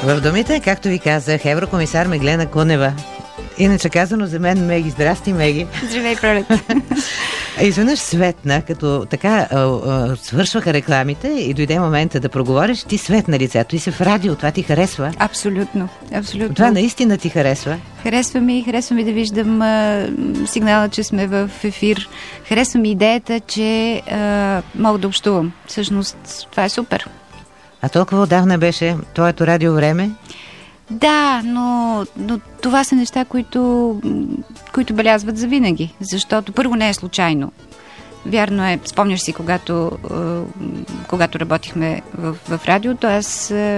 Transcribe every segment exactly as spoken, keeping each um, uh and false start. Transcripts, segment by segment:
В домите, както ви казах, еврокомисар Меглена Кунева. Иначе казано за мен Меги. Здрасти, Меги. Здравей, Пролет. Изведнъж светна, като така а, а, свършваха рекламите и дойде момента да проговориш, ти светна лицето и се в радио. Това ти харесва? Абсолютно, абсолютно. Това наистина ти харесва? Харесва ми, харесва ми да виждам а, сигнала, че сме в ефир. Харесва ми идеята, че а, мога да общувам. Всъщност, това е супер. А толкова отдавна беше твоето радио време? Да, но, но това са неща, които, които белязват за винаги. Защото първо не е случайно. Вярно е, спомняш си, когато, когато работихме в, в радиото, аз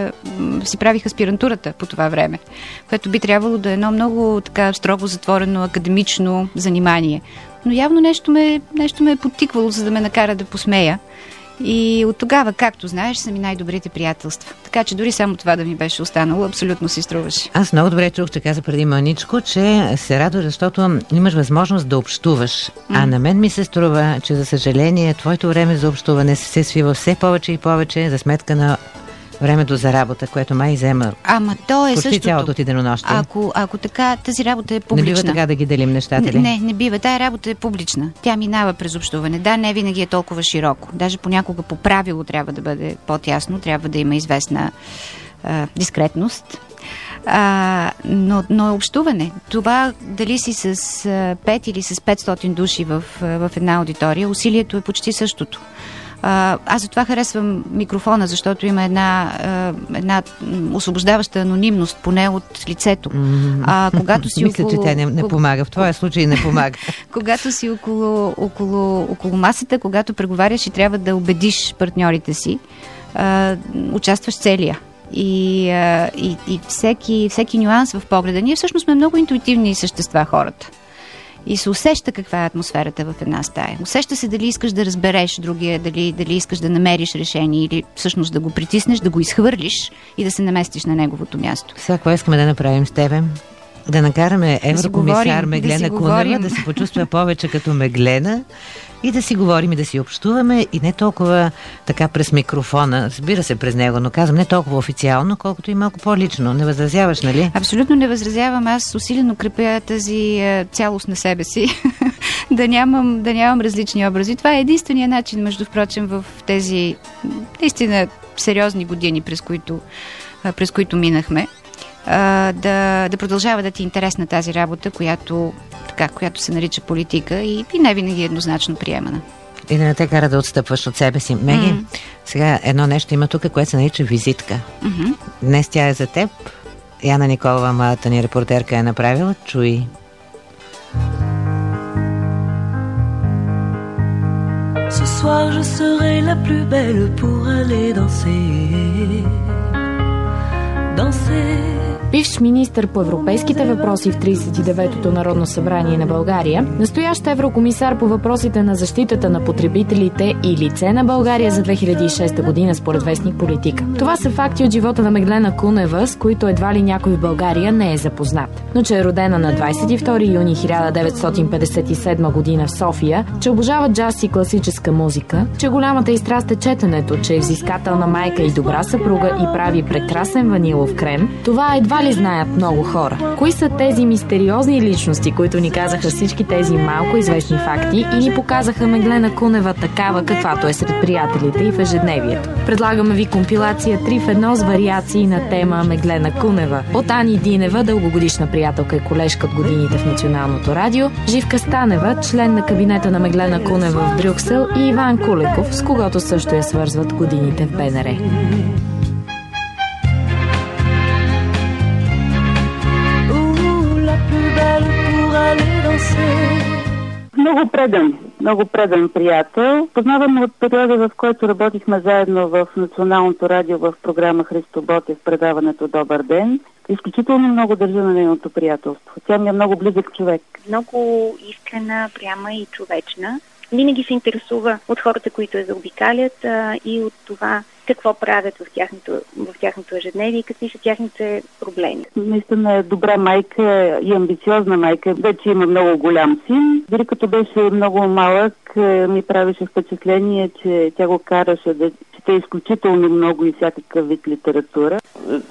си правих аспирантурата по това време, което би трябвало да е едно много така строго затворено академично занимание. Но явно нещо ме, нещо ме е подтиквало, за да ме накара да посмея. И от тогава, както знаеш, са ми най-добрите приятелства. Така че дори само това да ми беше останало, абсолютно си струваше. Аз много добре чух, че каза преди мъничко, че се радва, защото имаш възможност да общуваш. Mm. А на мен ми се струва, че за съжаление твоето време за общуване се свива все повече и повече за сметка на времето за работа, което май взема. Ама то е почти същото. Цялото ти денонощие. Ако, ако така, тази работа е публична. Не бива така да ги делим нещата ли? Не, не бива. Тая работа е публична. Тя минава през общуване. Да, не винаги е толкова широко. Даже понякога по правило трябва да бъде по-тясно. Трябва да има известна а, дискретност. А, но, но общуване. Това дали си с а, пет или с петстотин души в, в една аудитория, усилието е почти същото. Uh, аз затова харесвам микрофона, защото има една, uh, една освобождаваща анонимност, поне от лицето. Mm-hmm. А когато си Мисля, около... че тя не, не помага. В твоя случай не помага. Когато си около, около, около масата, когато преговаряш и трябва да убедиш партньорите си, uh, участваш целия. И, uh, и, и всеки, всеки нюанс в погледа. Ние всъщност сме много интуитивни същества, хората. И се усеща каква е атмосферата в една стая. Усеща се дали искаш да разбереш другия, дали, дали искаш да намериш решение или всъщност да го притиснеш, да го изхвърлиш и да се наместиш на неговото място. Сега, какво искаме да направим с тебе? Да накараме еврокомисар да Меглена да Кунева да се почувства повече като Меглена и да си говорим и да си общуваме и не толкова така през микрофона, разбира се през него, но казвам не толкова официално, колкото и малко по-лично. Не възразяваш, нали? Абсолютно не възразявам. Аз усилено крепя тази е, цялост на себе си. да, нямам, да нямам различни образи. Това е единствения начин, между впрочем, в тези наистина сериозни години, през които, през които минахме. Да, да продължава да ти е интересна тази работа, която, така, която се нарича политика и, и не винаги е еднозначно приемана. И да не те кара да отстъпваш от себе си. Меги, mm-hmm. сега едно нещо има тук, което се нарича визитка. Mm-hmm. Днес тя е за теб. Яна Николова, моята ни репортерка, е направила. Чуй. Ce soir je serai la plus belle pour aller danser. Danser. Бивш министър по европейските въпроси в тридесет и деветото Народно събрание на България, настоящ еврокомисар по въпросите на защитата на потребителите и лице на България за две хиляди и шеста година според вестник Политика. Това са факти от живота на Меглена Кунева, с които едва ли някой в България не е запознат. Но че е родена на двадесет и втори юни хиляда деветстотин петдесет и седма година в София, че обожава джаз и класическа музика, че голямата й страст е четенето, че е взискателна майка и добра съпруга и прави прекрасен ванилов крем, това едва ли знаят много хора. Кои са тези мистериозни личности, които ни казаха всички тези малко известни факти и ни показаха Меглена Кунева такава, каквато е сред приятелите и в ежедневието? Предлагаме ви компилация три в едно с вариации на тема Меглена Кунева. От Ани Динева, дългогодишна приятелка и колежка от годините в Националното радио, Живка Станева, член на кабинета на Меглена Кунева в Брюксел, и Иван Кулеков, с когото също я свързват годините в БНР. Много предан, много предан приятел. Познаваме от периода, в който работихме заедно в Националното радио в програма Христо Ботев, предаването Добър ден. Изключително много държа на нейното приятелство. Тя ми е много близък човек. Много искрена, пряма и човечна. Винаги се интересува от хората, които я заобикалят, а, и от това какво правят в тяхното, в тяхното ежедневие и какви са тяхните проблеми. Наистина е добра майка и амбициозна майка. Вече има много голям син. Дори като беше много малък, ми правеше впечатление, че тя го караше да чете изключително много и всякакъв вид литература.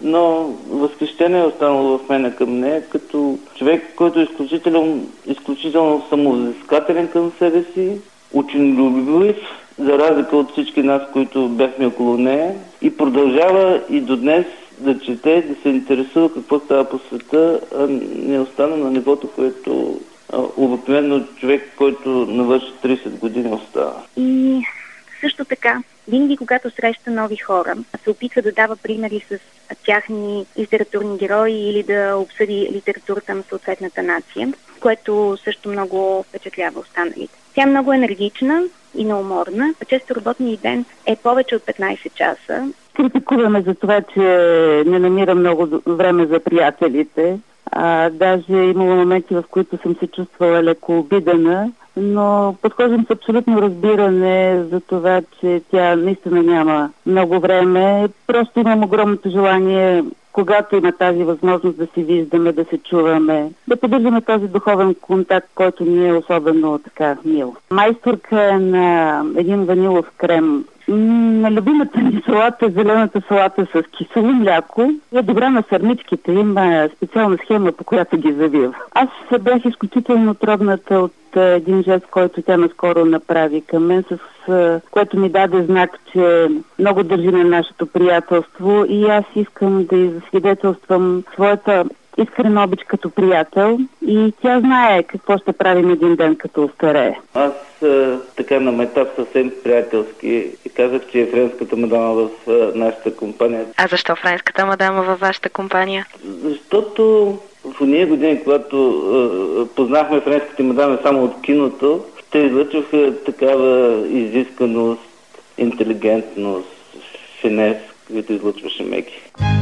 Но възхищение е останало в мене към нея, като човек, който е изключително, изключително самовзискателен към себе си, ученолюбив, за разлика от всички нас, които бяхме около нея, и продължава и до днес да чете, да се интересува какво става по света, а не остана на нивото, което а, обикновено човек, който навърши трийсет години, остава. И също така, винаги когато среща нови хора, се опитва да дава примери с тяхни литературни герои или да обсъди литературата на съответната нация, което също много впечатлява останалите. Тя е много енергична и неуморна. Често работният ден е повече от петнайсет часа. Критикуваме за това, че не намира много време за приятелите. А, даже имало моменти, в които съм се чувствала леко обидена, но подхождам с абсолютно разбиране за това, че тя наистина няма много време. Просто имам огромното желание, когато има тази възможност да се виждаме, да се чуваме, да поддържаме този духовен контакт, който ни е особено така мил. Майсторка е на един ванилов крем. На любимата ми салата е зелената салата с кисело мляко. Е добра на сърничките. Има специална схема, по която ги завива. Аз бях изключително трогната от един жест, който тя наскоро направи към мен, с което ми даде знак, че много държи на нашето приятелство и аз искам да засвидетелствам своята искрена обич като приятел и тя знае какво ще правим един ден, като остарее. Аз е, така на метап съвсем приятелски и казах, че е френската мадама в е, нашата компания. А защо френската мадама във вашата компания? Защото в уния години, когато е, познахме френските мадами само от киното, те излъчваха такава изисканост, интелигентност, финес, които излъчваше Меки.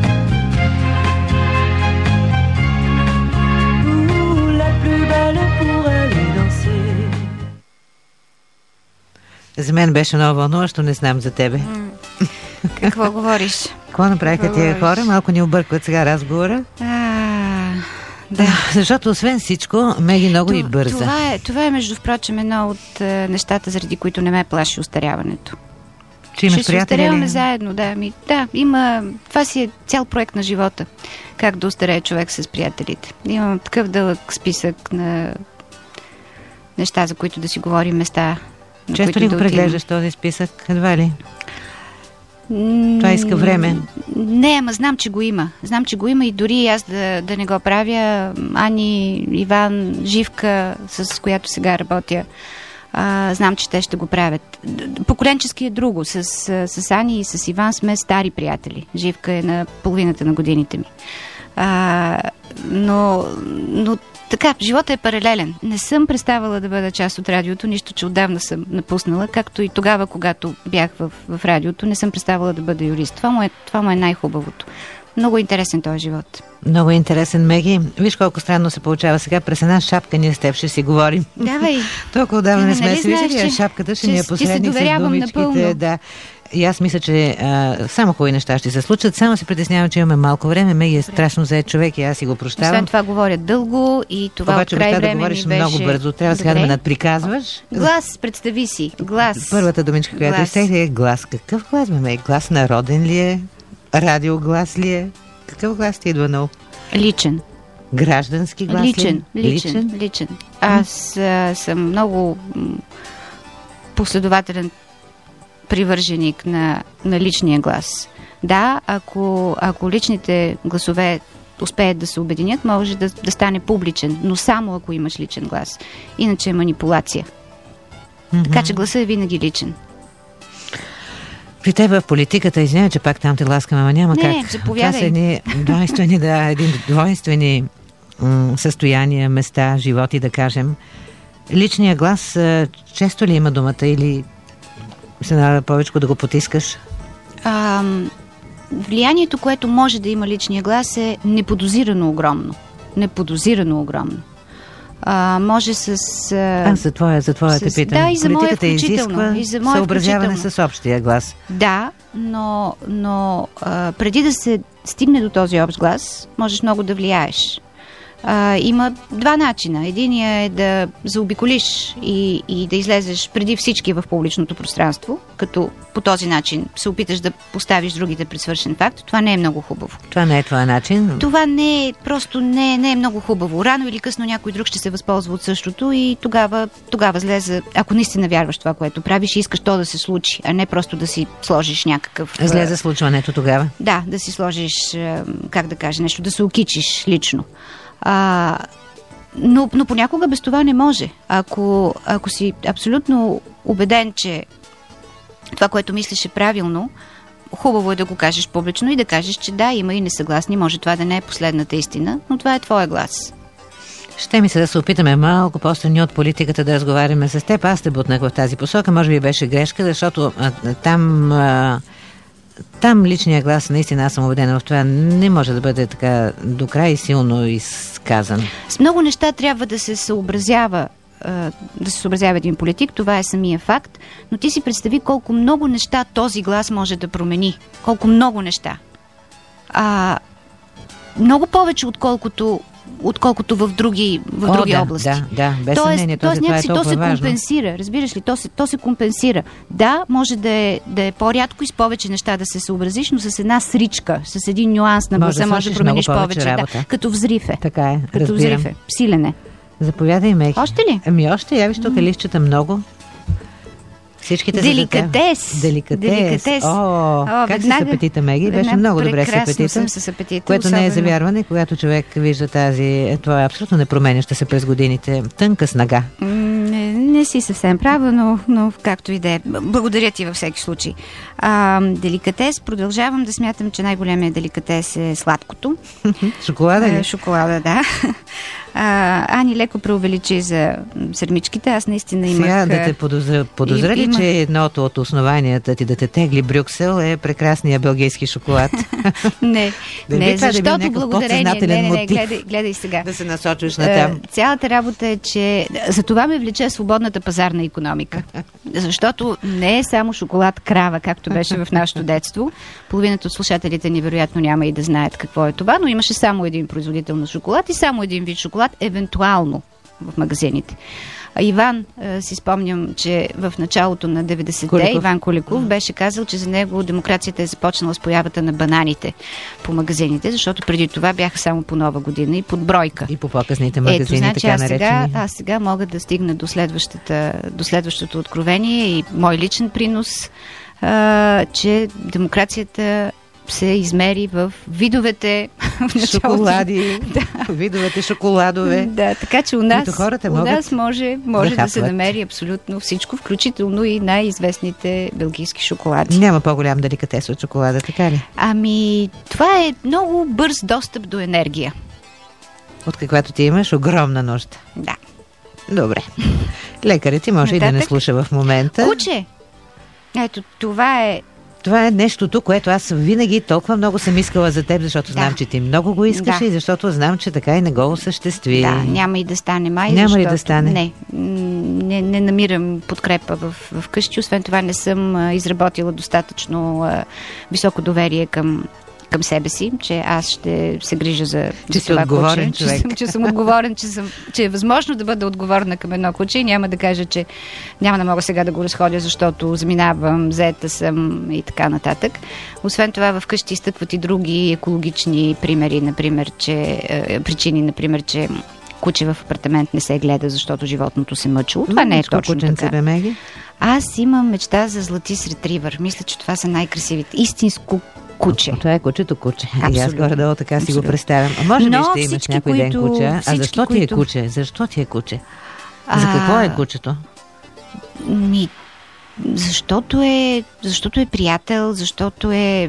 За мен беше много вълнуващо, не знам за тебе. М- какво говориш? Какво направиха тия хора? Малко ни объркват сега разговора. А, да. Защото освен всичко, Меги много Т- и бърза. Това е, това е, между впрочем, едно от е, нещата, заради които не ме плаши остаряването. Че имаш Ще се приятели? остаряваме заедно, да. Ми, да, има... Това си е цял проект на живота. Как да остарее човек с приятелите. Имам такъв дълъг списък на неща, за които да си говорим, места. Често ли го да преглеждаш този списък? Едва ли? М- Това иска време. Не, ама знам, че го има. Знам, че го има и дори аз да, да не го правя. Ани, Иван, Живка, с която сега работя, а, знам, че те ще го правят. Поколенчески е друго. С, с Ани и с Иван сме стари приятели. Живка е на половината на годините ми. А, но, но така, живота е паралелен. Не съм преставала да бъда част от радиото, нищо, че отдавна съм напуснала, както и тогава, когато бях в, в радиото, не съм преставала да бъда юрист. Това му е, това му е най-хубавото. Много интересен този живот. Много интересен, Меги. Виж колко странно се получава сега. През една шапка ние с теб ще си говорим. Давай. Толкова отдавна не сме нали се виждали, знаеш, а шапката ще че, ни е че посредник с думичките. напълно. Да. И аз мисля, че а, само хубави неща ще се случат. Само се притеснявам, че имаме малко време. Меги е страшно зает човек и аз си го прощавам. Освен това говоря дълго и това Обаче, от край да време говориш ми беше... много бързо. Трябва сега да ме надприказваш. Глас, представи си. Глас. Първата думичка, която изтегли е глас. Какъв глас, ме? Глас народен ли е? Радиоглас ли е? Какъв глас ти идва много? Личен. Граждански глас личен, ли? Личен, личен, личен. Аз а, съм много м, последователен привърженик на, на личния глас. Да, ако, ако личните гласове успеят да се обединят, може да, да стане публичен, но само ако имаш личен глас. Иначе е манипулация. Mm-hmm. Така че гласът е винаги личен. При теб в политиката, извиня, че пак там те ласкаме, ама няма не, как. Не, заповядай. Това са едни двойствени, да, един двойствени м- състояния, места, животи, да кажем. Личният глас а, често ли има думата или се налага повече да го потискаш? А, влиянието, което може да има личния глас е неподозирано огромно. Неподозирано огромно. А, може с... А, а за твоя, за твоя те питам. Да, и за моя включително. Изисква и за моя съобразяване включително. с общия глас. Да, но, но а, преди да се стигне до този общ глас, можеш много да влияеш. А, има два начина. Единият е да заобиколиш и, и да излезеш преди всички в публичното пространство, като по този начин се опиташ да поставиш другите пред свършен факт. Това не е много хубаво. Това не е твоя начин? Това не е, просто не, не е много хубаво. Рано или късно някой друг ще се възползва от същото и тогава, тогава злезе, ако наистина вярваш това, което правиш и искаш то да се случи, а не просто да си сложиш някакъв... Злезе случването тогава? Да, да си сложиш, как да кажа, нещо, да се окичиш лично. А, но, но понякога без това не може. Ако, ако си абсолютно убеден, че това, което мислиш е правилно, хубаво е да го кажеш публично и да кажеш, че да, има и несъгласни, може това да не е последната истина, но това е твоя глас. Ще ми се да се опитаме малко по-страни от политиката да разговаряме с теб. Аз те бутнах в тази посока, може би беше грешка, защото а, там... А... Там личният глас, наистина аз съм убедена в това, не може да бъде така до край силно изказан. С много неща трябва да се съобразява, да се съобразява един политик, това е самия факт, но ти си представи колко много неща този глас може да промени. Колко много неща. А, много повече, отколкото отколкото в други, в О, други да, области. Да, да, без тоест, съмнение, тоест, това е някакси, толкова то се важно. компенсира, разбираш ли, то се, то се компенсира. Да, може да е, да е по-рядко и с повече неща да се съобразиш, но с една сричка, с един нюанс на гласа може да промениш повече. повече да, като взрив е. Така е, като разбирам. взрив е. Силен е. Заповядай, Меги. Още ли? Ами още, я виж тук листчета много. Всичките Деликатес. Деликатес. Деликатес. О, О, как веднага, си с апетита, Меги? Беше много добре с апетита. Съм с апетита. Което особено... не е за вярване, когато човек вижда тази, това е абсолютно непроменяща се през годините, тънка снага. Не, не си съвсем права, но, но както и да е. Благодаря ти във всеки случай. А, деликатес, продължавам да смятам, че най-големият деликатес е сладкото. Шоколада ли? Шоколада, да. А, Ани леко преувеличи за сърмичките. Аз наистина имах... Сега да те подозра, подозрали, имах... че едното от основанията ти да те тегли Брюксел е прекрасния белгийски шоколад. не, да не, да защото да благодарение... Не, не, не, гледай, гледай сега. Да се насочиш натам. Цялата работа е, че за това ме влече свободната пазарна икономика. Защото не е само шоколад крава, както беше в нашето детство. Половината от слушателите ни вероятно няма и да знаят какво е това, но имаше само един производител на шоколад и само един вид шоколад, евентуално в магазините. А Иван, е, си спомням, че в началото на деветдесетте Куликов. Иван Куликов беше казал, че за него демокрацията е започнала с появата на бананите по магазините, защото преди това бяха само по Нова година и под бройка. И по по-късните магазини, Ето, значи, така аз наречени. сега, аз сега мога да стигна до, следващата, до следващото откровение и мой личен принос, а, че демокрацията се измери в видовете в шоколади, да. Видовете шоколадове. Да, така че у нас, хората у нас могат може, може да, да се намери абсолютно всичко, включително и най-известните белгийски шоколади. Няма по-голям деликатес от шоколада, така ли? Ами, това е много бърз достъп до енергия. От каквато ти имаш огромна нужда. Да. Добре. Лекарят ти може Нататък. И да не слуша в момента. Куче! Ето, това е Това е нещото, което аз винаги толкова много съм искала за теб, защото да. знам, че ти много го искаш да. И защото знам, че така и не го осъществи. Да, няма и да стане май, няма защото... и да стане. Не, не, не намирам подкрепа в, в къщи. Освен това не съм а, изработила достатъчно а, високо доверие към към себе си, че аз ще се грижа за, че за това отговорен куче, човек. Че, съм, че съм отговорен, че, съм, че е възможно да бъда отговорна към едно куче и няма да кажа, че няма да мога сега да го разходя, защото заминавам, заета съм и така нататък. Освен това, вкъщи изтъкват и други екологични примери, например, че, е, причини, например, че куче в апартамент не се гледа, защото животното се мъчило. Това не е точно така. Меги? Аз имам мечта за златис ретривър. Мисля, че това са най-красивите. Истинско куче. Това е кучето куче. Абсолютно. И аз горе-долу така Абсолютно. си го представям. А може би Но ще имаш всички, някой които, ден куче. А всички, защо ти е които... куче? Защо ти е куче? А... За какво е кучето? Ми, защото е, защото е приятел, защото е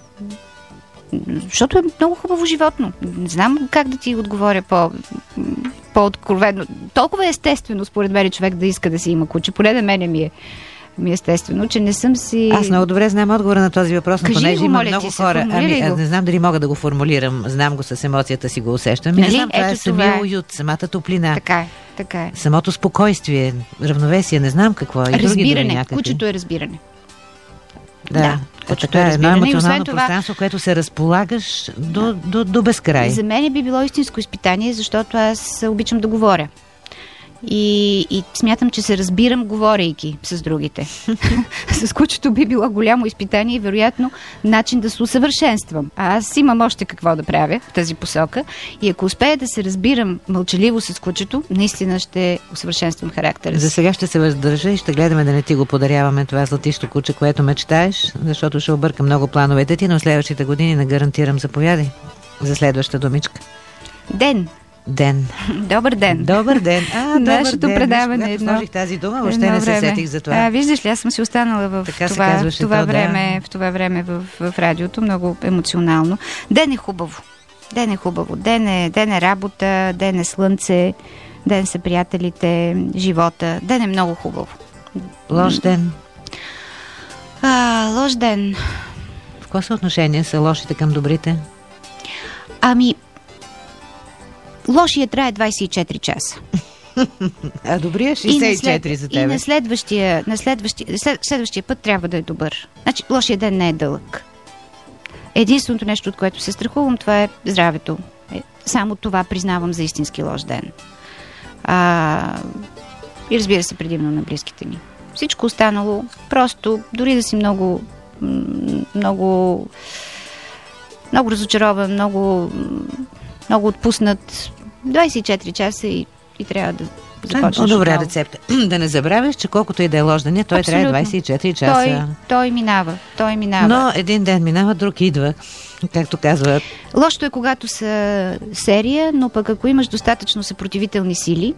защото е много хубаво животно. Не знам как да ти отговоря по, по-откровено. Толкова е естествено, според мен, човек да иска да си има куче. Поне на мене ми е, ми е естествено, че не съм си... Аз много добре знам отговора на този въпрос, но понеже има моля, много ти хора. Ами, аз не знам дали мога да го формулирам. Знам го с емоцията си, го усещам. Нали? Не знам, това е самия е. уют, самата топлина. Така е, така е. Самото спокойствие, равновесие, не знам какво е. Разбиране. Кучето е разбиране. Да. да. кучето така, е разбиране. едно И емоционално освен това, пространство, което се разполагаш до, до, до безкрай. за мен би било истинско изпитание, защото аз обичам да говоря. И, и смятам, че се разбирам, говорейки с другите. С кучето би било голямо изпитание и вероятно начин да се усъвършенствам. А аз имам още какво да правя в тази посока. И ако успея да се разбирам мълчаливо с кучето, наистина ще усъвършенствам характера си. За сега ще се въздържа и ще гледаме да не ти го подаряваме това златищо куче, което мечтаеш, защото ще обърка много плановете ти, но в следващите години не гарантирам. Заповядай за следваща думичка. Ден. Ден. Добър ден. Добър ден. А, добър Нашето ден. предаване Когато едно. сложих тази дума, въобще не се сетих за това. А, виждаш ли, аз съм си останала в Така това, казваше това то, време, да. в това време в, в радиото, много емоционално. Ден е хубаво. Ден е хубаво. Ден е, ден е работа, ден е слънце, ден са приятелите, живота. Ден е много хубаво. Лош ден. А, лош ден. В какво съотношение са лошите към добрите? Ами, лошия трае двайсет и четири часа. А добрия шейсет и четири за тебе. И на следващия, на следващия, след, следващия път трябва да е добър. Значи, лошия ден не е дълъг. Единственото нещо, от което се страхувам, това е здравето. Е, само това признавам за истински лош ден. А, и разбира се, предимно на близките ни. Всичко останало, просто, дори да си много, много, много разочарован, много, много отпуснат, двайсет и четири часа и, и трябва да започнеш. Добра отново. рецепта. Да не забравяш, че колкото и да е лош деня, той Абсолютно. трябва двайсет и четири часа. Той, той минава, той минава. Но един ден минава, друг идва, както казват. Лошото е, когато са серия, но пък ако имаш достатъчно съпротивителни сили,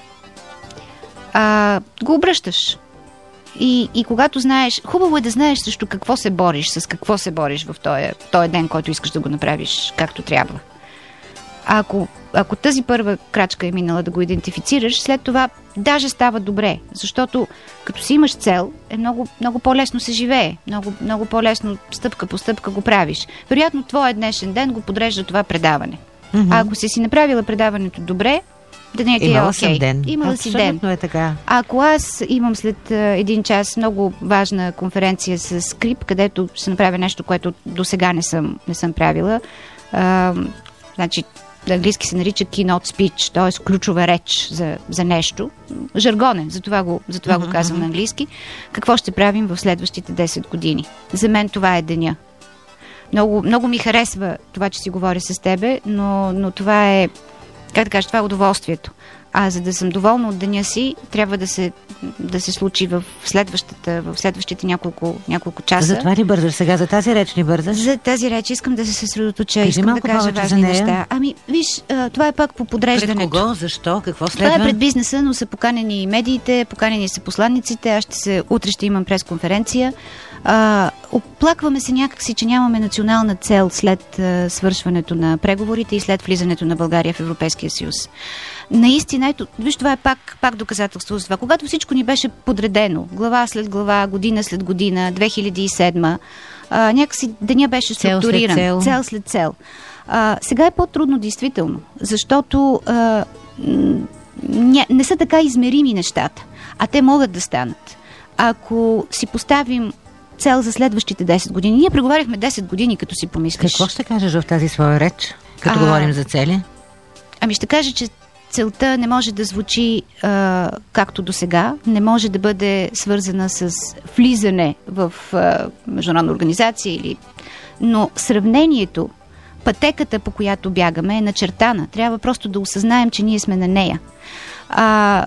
а, го обръщаш. И, и когато знаеш, хубаво е да знаеш срещу какво се бориш, с какво се бориш в този, този ден, който искаш да го направиш както трябва. А ако, ако тази първа крачка е минала да го идентифицираш, след това даже става добре, защото като си имаш цел, е много, много по-лесно се живее, много, много по-лесно стъпка по стъпка го правиш. Вероятно, твоя днешен ден го подрежда това предаване. Mm-hmm. А ако си си направила предаването добре, денят ти е Имала окей. съм ден. Имала си ден. Абсолютно е така. А ако аз имам след а, един час много важна конференция с скрип, където ще направя нещо, което до сега не съм, не съм правила, а, значи на английски се нарича keynote speech, т.е. ключова реч за, за нещо. Жаргонен, затова го, затова mm-hmm. го казвам на английски. Какво ще правим в следващите десет години? За мен това е деня. Много, много ми харесва това, че си говоря с тебе, но, но това е, как да кажа, това е удоволствието. А за да съм доволна от деня си, трябва да се, да се случи в, следващата, в следващите няколко, няколко часа. За това ли бързаш сега? За тази реч ли бързаш? За тази реч искам да се съсредоточа, Кажи искам да кажа повече важни за нея. неща. Ами, виж, а, това е пак по подреждането. Пред кого? Защо? Какво следва? Това е пред бизнеса, но са поканени и медиите, поканени са посланиците. Аз ще се, утре ще имам пресконференция. А, оплакваме се някакси, че нямаме национална цел след а, свършването на преговорите и след влизането на България в Европейския съюз. Наистина, ето, виж, това е пак, пак доказателство за това. Когато всичко ни беше подредено, глава след глава, година след година, две хиляди и седма, а, някакси деня беше структуриран. Цел след цел. Цел след цел. А, сега е по-трудно, действително, защото а, ня, не са така измерими нещата, а те могат да станат. Ако си поставим цел за следващите десет години, ние преговаряхме десет години, като си помислиш. Какво ще кажеш в тази своя реч, като А, говорим за цели? Ами ще кажа, че целта не може да звучи а, както до сега, не може да бъде свързана с влизане в а, международна организация, или... но сравнението, пътеката, по която бягаме, е начертана. Трябва просто да осъзнаем, че ние сме на нея. А,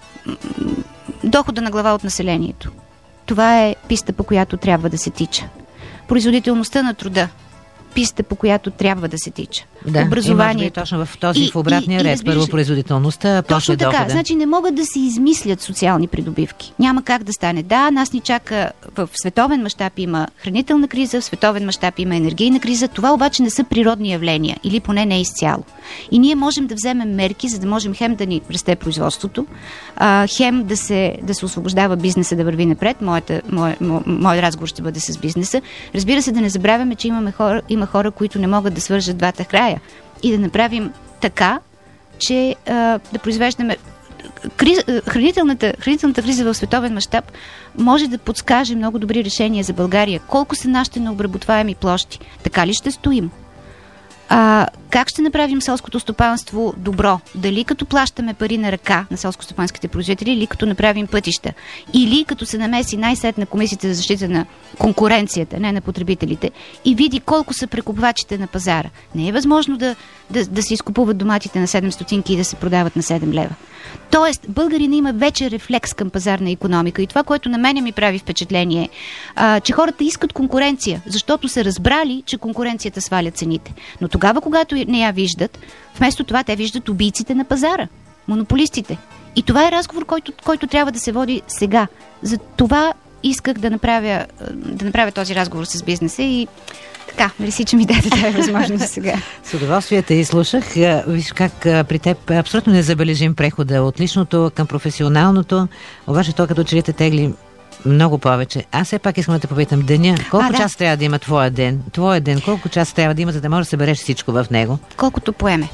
дохода на глава от населението. Това е писта, по която трябва да се тича. Производителността на труда. Писта, по която трябва да се тича. Да, образованието. Точно в този И- в обратния и- и ред. разбираш Първо ли? производителността, после Точно така. дохода. Значи не могат да се измислят социални придобивки. Няма как да стане. Да, нас ни чака в световен мащаб има хранителна криза, в световен мащаб има енергийна криза. Това обаче не са природни явления, или поне не изцяло. И ние можем да вземем мерки, за да можем хем да ни расте производството, а, хем да се, да се освобождава бизнеса да върви напред. Моята, мой, мой, мой разговор ще бъде с бизнеса. Разбира се, да не забравяме, че имаме хора, има хора, които не могат да свържат двата края. И да направим така, че а, да произвеждаме криз, хранителната, хранителната криза в световен мащаб може да подскаже много добри решения за България. Колко са нашите необработваеми площи? Така ли ще стоим? А, как ще направим селското стопанство добро? Дали като плащаме пари на ръка на селскостопанските производители, или като направим пътища? Или като се намеси най-сетне Комисията за защита на конкуренцията, не на потребителите, и види колко са прекупвачите на пазара? Не е възможно да, да, да се изкупуват доматите на седем стотинки и да се продават на седем лева. Тоест, българина има вече рефлекс към пазарна икономика и това, което на мене ми прави впечатление, а, че хората искат конкуренция, защото са разбрали, че конкуренцията сваля цените. Но тогава, когато не я виждат, вместо това те виждат убийците на пазара, монополистите. И това е разговор, който, който трябва да се води сега. За това исках да направя, да направя този разговор с бизнеса и така, мерси, че ми даде тази възможност сега. С удоволствие те изслушах. Виж как при теб абсолютно незабележим прехода от личното към професионалното, обаче то като че ли те тегли много повече. Аз все пак искам да те попитам, деня, колко а, час да. трябва да има твоя ден? Твоя ден, колко час трябва да има, за да можеш да събереш всичко в него? Колкото поеме.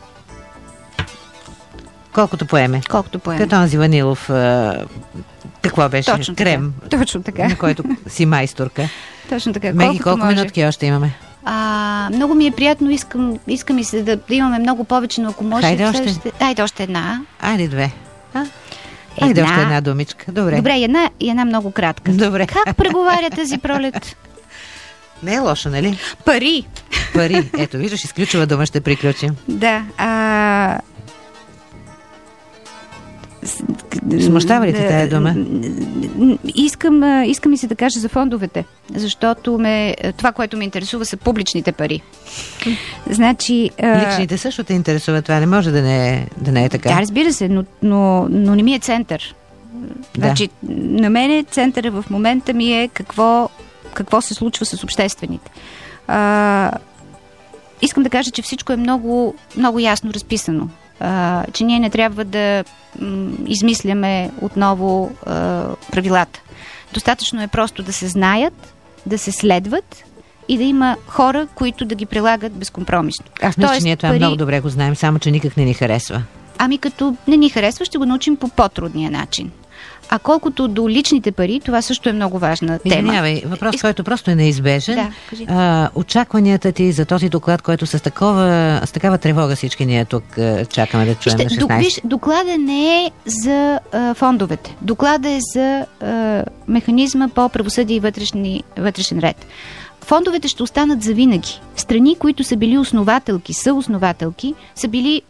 Колкото поеме. Колкото поеме. Като онзи ванилов, а, какво беше? Точно Крем. Така. Точно така. На който си майсторка. Точно така. Меги, колко може. Минутки още имаме? А, много ми е приятно, искам, искам и се да, да имаме много повече, но ако може... Хайде още. Следващите... Айде още една. Айде две. А? Една. Айде още една думичка. Добре. Добре, една, и една много кратка. Добре. Как преговаря тази пролет? Не е лошо, нали? Пари. Пари. Ето, виждаш, изключва дума, ще приключим. Да. А... Смущава ли ти тая дума? Искам, искам и се да кажа за фондовете, защото ме, това, което ме интересува, са публичните пари. Значи... Личните също те интересува, това не може да не е, да не е така. Да, разбира се, но, но, но не ми е център. Да. Значи, на мен центъра в момента ми е какво, какво се случва с обществените. А, искам да кажа, че всичко е много, много ясно разписано. Uh, че ние не трябва да м, измисляме отново uh, правилата. Достатъчно е просто да се знаят, да се следват и да има хора, които да ги прилагат безкомпромисно. Аз мисля, че ние това пари... много добре го знаем, само че никак не ни харесва. Ами като не ни харесва, ще го научим по по-трудния начин. А колкото до личните пари, това също е много важна тема. Извинявай, въпрос, Иск... който просто е неизбежен. Да, кажи. А, очакванията ти за този доклад, който с, такова, с такава тревога всички ние тук а, чакаме да чуем. Ще, на шестнайсети. Виж, доклада не е за а, фондовете. Доклада е за а, механизма по правосъдие и вътрешни, вътрешен ред. Фондовете ще останат завинаги. Страни, които са били основателки, са основателки, са били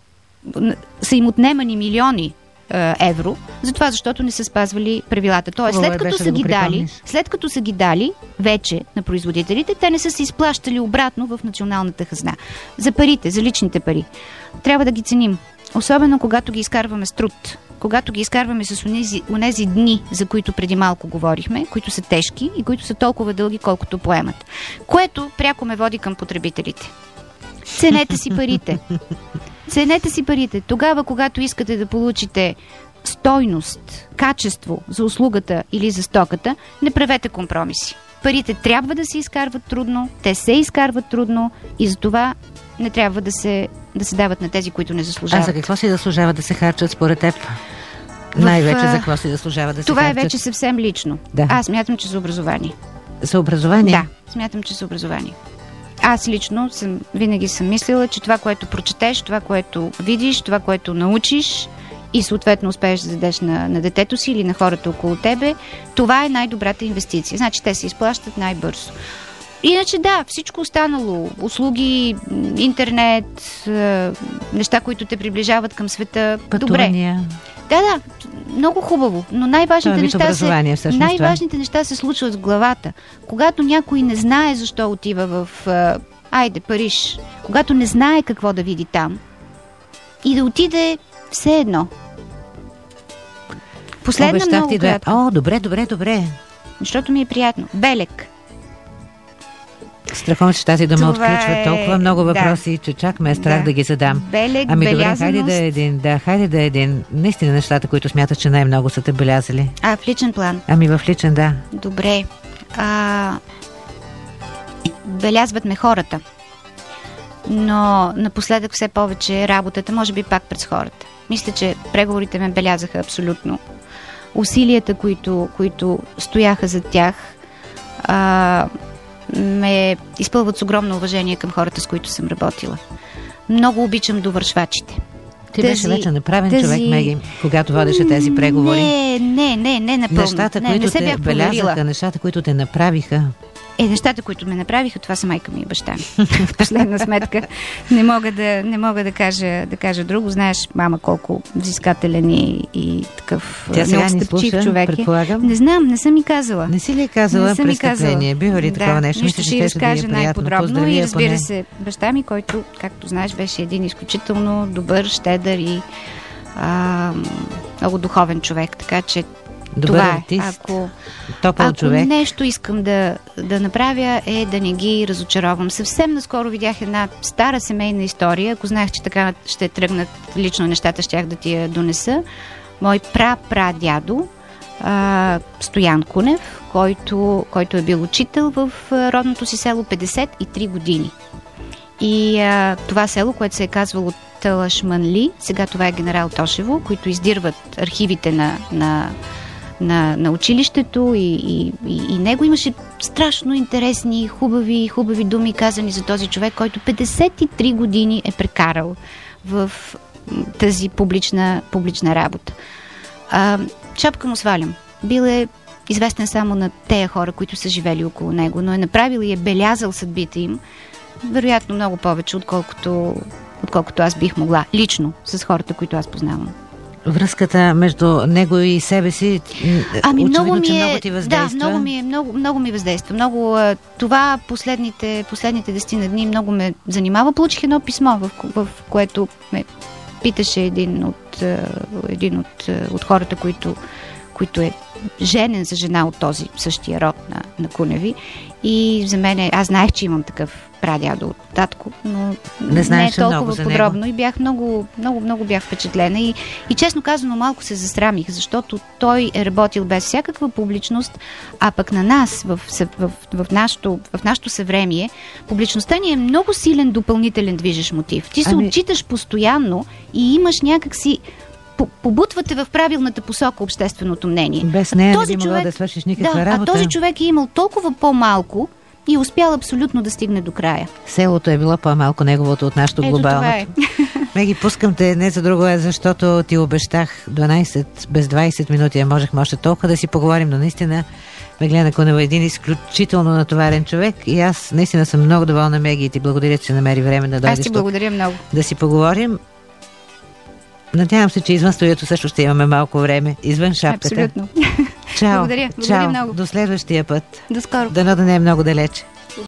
са им отнемани милиони евро, за това, защото не са спазвали правилата. Тоест, след като са да ги дали, след като са ги дали вече на производителите, те не са се изплащали обратно в националната хазна. За парите, за личните пари. Трябва да ги ценим. Особено когато ги изкарваме с труд. Когато ги изкарваме с онези, онези дни, за които преди малко говорихме, които са тежки и които са толкова дълги, колкото поемат. Което пряко ме води към потребителите. Ценете си парите. Ценете си парите. Тогава, когато искате да получите стойност, качество за услугата или за стоката, не правете компромиси. Парите трябва да се изкарват трудно, те се изкарват трудно и затова не трябва да се, да се дават на тези, които не заслужават. А за какво си заслужава да се харчат според теб? В... Най-вече за какво си заслужава да се това харчат? Това е вече съвсем лично. Да. Аз смятам, че за образование. За образование? Да, смятам, че за образование. Аз лично съм, винаги съм мислила, че това, което прочетеш, това, което видиш, това, което научиш и съответно успееш да дадеш на, на детето си или на хората около тебе, това е най-добрата инвестиция. Значи те се изплащат най-бързо. Иначе да, всичко останало, услуги, интернет, неща, които те приближават към света, пътувания. Добре. Да, да, много хубаво, но най-важните, неща се, най-важните неща се случват в главата. Когато някой не знае защо отива в, айде, Париж, когато не знае какво да види там и да отиде все едно. Последна много кратка. О, добре, добре, добре. Защото ми е приятно. Белек. Страхом, че тази дума отключва толкова много въпроси, да. Че чак ме е страх да, да ги задам. Белег, ами добре, белязаност. хайде да е един, да, хайде да е един. Наистина нещата, които смяташ, че най-много са те белязали. А, в личен план? Ами в личен, да. Добре. А, белязват ме хората. но напоследък все повече работата, може би пак през хората. Мисля, че преговорите ме белязаха абсолютно. Усилията, които, които стояха зад тях, а, ме изпълват с огромно уважение към хората, с които съм работила. Много обичам довършвачите. Ти беше вече направен тази... човек, Меги, когато водеше тези преговори. Не, не, не, не напълно. Нещата, не, които не се те белязаха, нещата, които те направиха. Е, нещата, които ме направиха, това са майка ми и баща ми. В последна сметка не мога да, не мога да кажа, да кажа друго. Знаеш, мама, колко взискателен и, и такъв неотстъпчив човек е. Предполагам. Не знам, не съм ми казала. Не си ли казала престъпление? Бива ли такова да, нещо? Нищо ще разкажа да най-подробно. И разбира се, баща ми, който, както знаеш, беше един изключително добър, щедър и а, много духовен човек. Така че добър това артист, е. Ако, ако човек. нещо искам да, да направя, е да не ги разочаровам. Съвсем наскоро видях една стара семейна история. Ако знаех, че така ще тръгнат лично нещата, щях да ти я донеса. Мой пра-пра-дядо а, Стоян Кунев, който, който е бил учител в родното си село петдесет и три години. И а, това село, което се е казвало Талашманли, сега това е Генерал Тошево, които издирват архивите на, на На, на училището и, и, и, и него имаше страшно интересни, хубави, хубави думи казани за този човек, който петдесет и три години е прекарал в тази публична, публична работа. А, шапка му свалям. Бил е известен само на тея хора, които са живели около него, но е направил и е белязал съдбите им, вероятно много повече, отколкото, отколкото аз бих могла, лично, с хората, които аз познавам. Връзката между него и себе си, ами очевидно, много ми че е, много ти въздейства. Да, много ми, е, много, много ми въздейства. Много, това последните, последните десетина дни много ме занимава. Получих едно писмо, в, в което ме питаше един от, един от, от хората, които, които е женен за жена от този същия род на, на Куневи. И за мен, аз знаех, че имам такъв прадядо от татко, но не, не е толкова подробно и бях много, много, много бях впечатлена и, и честно казано малко се засрамих, защото той е работил без всякаква публичност, а пък на нас в, в, в, в, нашото, в нашото съвремие публичността ни е много силен допълнителен движещ мотив. Ти се ами... отчиташ постоянно и имаш някакси побутвате в правилната посока общественото мнение. Без нея не би могъл да свършиш никаква да, работа. А този човек е имал толкова по-малко и успял абсолютно да стигне до края. Селото е било по-малко неговото от нашото глобалното. Е. Меги, пускам те не за друго, защото ти обещах дванайсет без двайсет минути, а можехме още толкова да си поговорим, но наистина Меглена Кунева е един изключително натоварен човек и аз наистина съм много доволна, Меги, и ти благодаря, че намери време да дойдеш. Аз ти благодаря много. Да си поговорим. Надявам се, че извън студиото също ще имаме малко време. Извън шапката. Абсолютно. Чао. Благодаря. Благодаря Чао. много. До следващия път. До скоро. Дано да не е много далече.